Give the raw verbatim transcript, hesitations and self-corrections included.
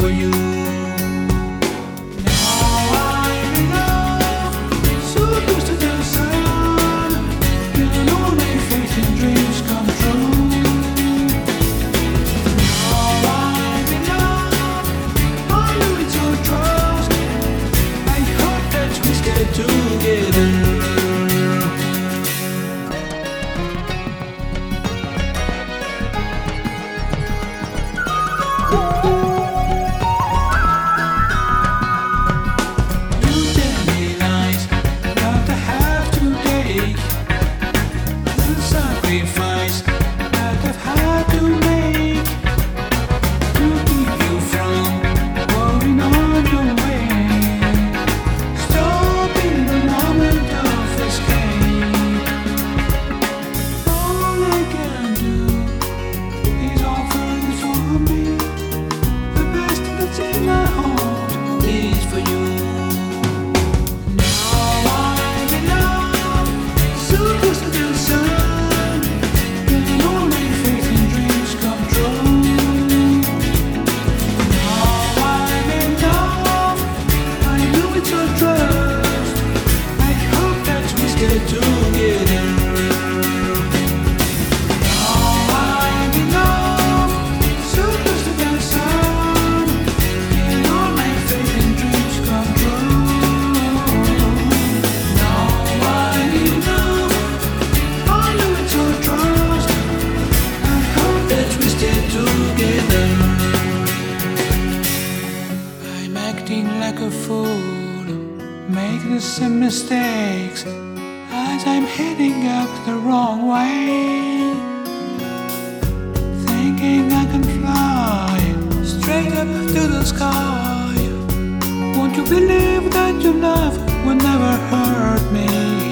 for you. Now I'm in love, so close to the sun. Can only faith in dreams come true. Now I'm in love, I know it's all trust. I hope that we stay together. Sacrifice that I've had to make to keep you from going on your way. Stopping the moment of escape. All I can do is offer this for me. The best that's in my heart is for you. Now I'm in love, so close to the sun. Together. Now I'm in love, so close to the sun. Can all my faith and dreams come true? Now I'm in love, I know it's all trust. I hope that we stay together. I'm acting like a fool, making some mistakes as I'm heading up the wrong way, thinking I can fly straight up to the sky. Won't you believe that your love will never hurt me?